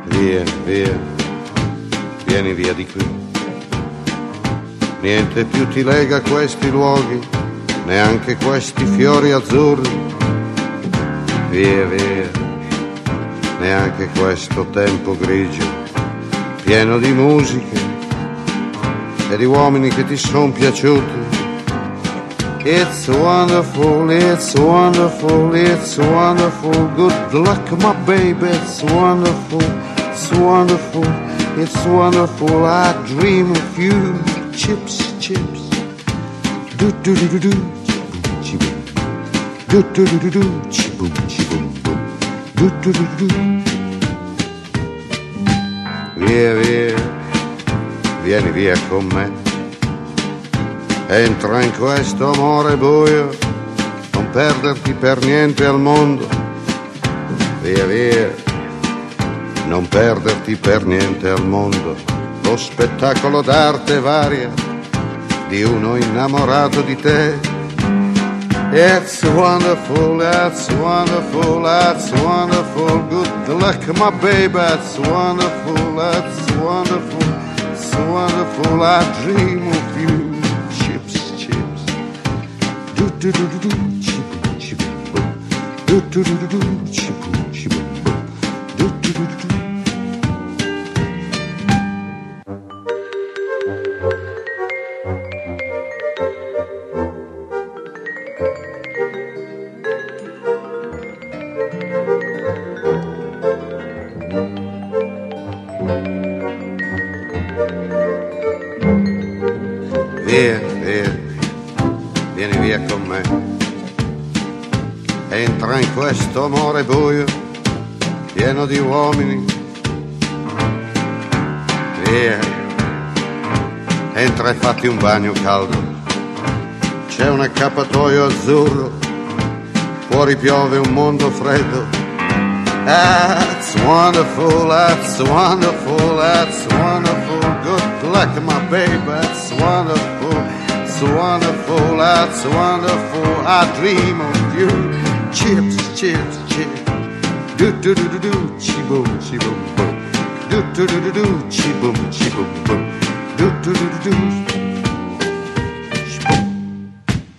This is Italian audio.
Via, via, vieni via di qui. Niente più ti lega a questi luoghi, neanche questi fiori azzurri. Via, via, neanche questo tempo grigio, pieno di musiche e di uomini che ti son piaciuti. It's wonderful, it's wonderful, it's wonderful. Good luck, my baby, it's wonderful, it's wonderful, it's wonderful. I dream of you. Chips, chips. Do do do do do. Chi-boom. Do do do do do. Chi-boom, chi-boom, boom. Do do do do. Via, via, vieni via con me. Entra in questo amore buio, non perderti per niente al mondo. Via, via, non perderti per niente al mondo. Lo spettacolo d'arte varia di uno innamorato di te. It's wonderful, that's wonderful, that's wonderful. Good luck, my baby, that's wonderful, that's wonderful, it's wonderful. I dream of you. Chips, chips. Do do do do do. Chip, chip, boom. Do do do do do. Chip, chip, boom. Do do do do do. Via, via, vieni via con me. Entra in questo amore buio, pieno di uomini. Via, entra e fatti un bagno caldo. C'è un accappatoio azzurro, fuori piove un mondo freddo. That's wonderful, that's wonderful, that's wonderful. Good luck, my baby, that's wonderful, it's wonderful, that's wonderful. I dream of you. Chips, chips, chips. Do do do do do. Chi boom, chi boom boom. Do do do do do. Chi boom, chi boom boom. Do do do do do.